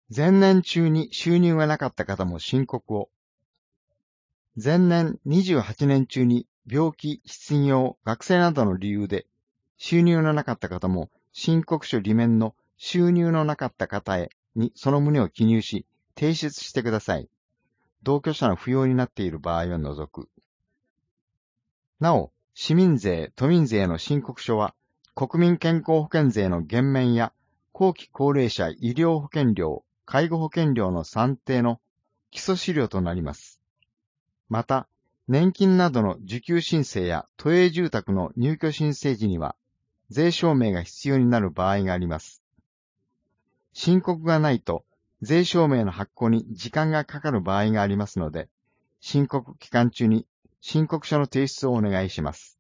前年中に収入がなかった方も申告を。前年28年中に病気、失業、学生などの理由で収入のなかった方も申告書裏面の収入のなかった方へにその旨を記入し提出してください。同居者の扶養になっている場合を除く。なお、市民税、都民税の申告書は国民健康保険税の減免や後期高齢者医療保険料、介護保険料の算定の基礎資料となります。また、年金などの受給申請や都営住宅の入居申請時には、税証明が必要になる場合があります。申告がないと、税証明の発行に時間がかかる場合がありますので、申告期間中に申告書の提出をお願いします。